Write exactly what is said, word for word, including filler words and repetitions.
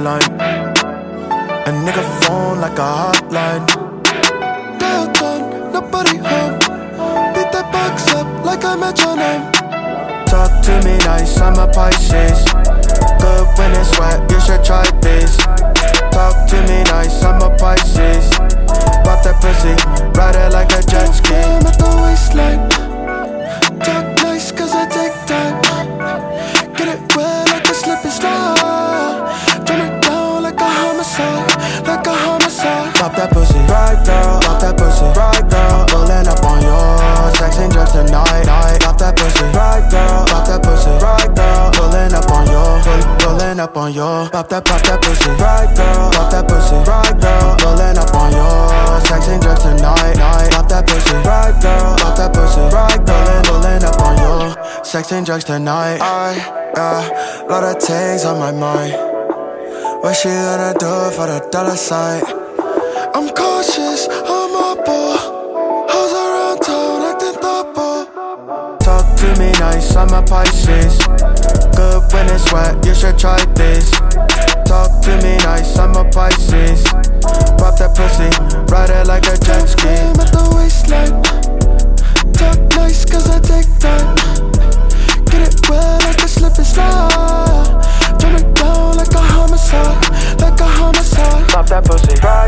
line. A nigga phone like a hotline. Dial tone, nobody home. Beat that box up like a metronome. Talk to me nice, I'm a Pisces. Good when it's wet, you should try this. Talk to me nice, I'm a Pisces. Pop that pussy, ride it like a jet ski. I'm at the waistline. Talk nice cause I take time. Get it wet like a slip and slide. Turn it down like a homicide, like a homicide. Pop that pussy, right girl, pop that pussy, right girl. Pulling up on your sex and drugs tonight, night. Pop that pussy, right girl, pop that pussy, right girl. Pulling up on your, pull, pulling up on your. Pop that, pop that pussy, right girl, pop that pussy, right girl. Pulling up on your sex and drugs tonight, night. Pop that pussy, right girl, pop that pussy, right girl. Pulling up on your sex and drugs tonight. I got a lot of things on my mind. What she gonna do for the dollar sign? I'm cautious, I'm up all. Hoes around town acting thoughtful. Talk to me nice, I'm a Pisces. Good when it's wet, you should try this. Talk to me nice, I'm a Pisces. Pop that pussy, ride it like a jet ski. I'm at the waistline. Talk nice cause I take time. Get it wet like a slip and slide. Turn it down like a homicide, like a homicide. Pop that pussy, right.